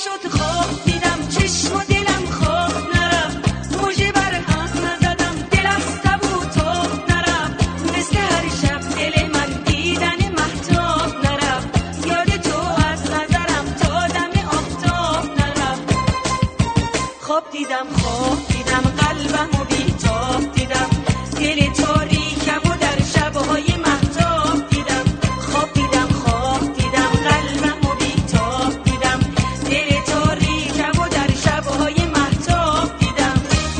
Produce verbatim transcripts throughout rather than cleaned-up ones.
شد خواب دیدم چشم و دلم خواب نرفت، موجه بر هم نزدم دل از تبو تاب نرفت، مثل هر شب دل من دیدن مهتاب نرفت، یاد تو از نظرم تا دم آفتاب نرفت. خواب دیدم خواب دیدم قلبم و بیتاب دیدم، دل تاریکم و در شبهای مهتاب دیدم. خواب دیدم خواب دیدم قلبم و بیتاب دیدم، دل تاریکم و در شبهای مهتاب دیدم.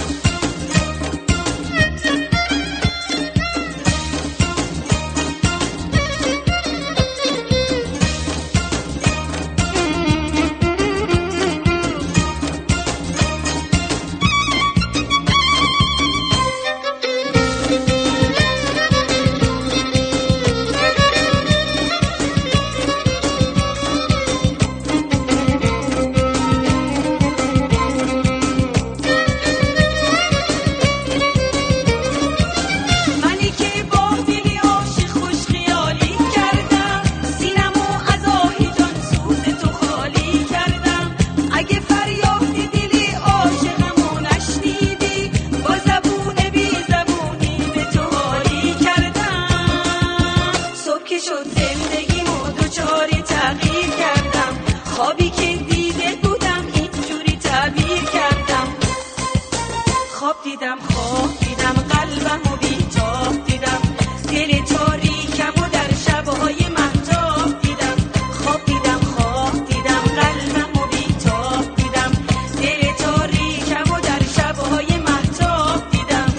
خوابی که دیده بودم اینجوری تعبیر کردم. خواب دیدم خواب دیدم قلبم و بیتاب دیدم، دل تاریکم و در شبهای مهتاب دیدم. خواب دیدم خواب دیدم قلبم و بیتاب دیدم، دل تاریکم و در شبهای مهتاب دیدم.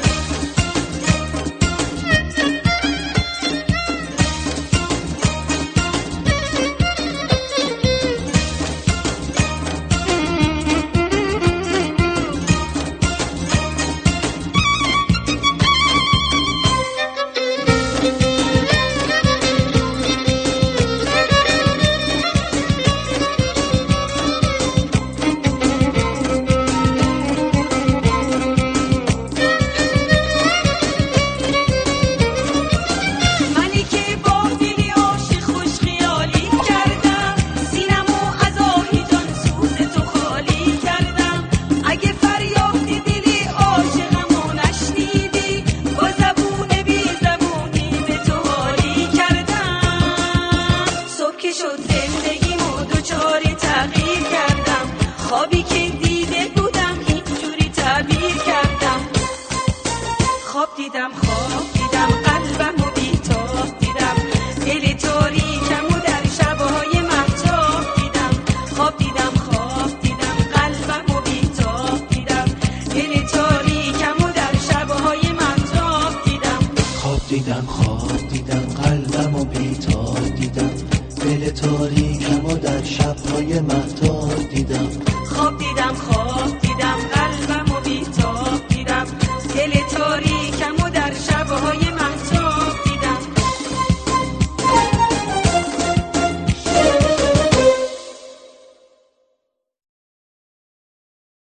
خوابی که دیده بودم اینجوری تعبیر کردم. خواب دیدم خواب دیدم قلبم و بیتاب دیدم، دل تاریکم و در شبهای مهتاب دیدم. خواب دیدم خواب دیدم قلبم و بیتاب دیدم، دل تاریکم و در شبهای مهتاب دیدم. خواب دیدم خواب دیدم قلبم و بیتاب دیدم، دل تاریکم و در شبهای مهتاب دیدم. خواب دیدم خواب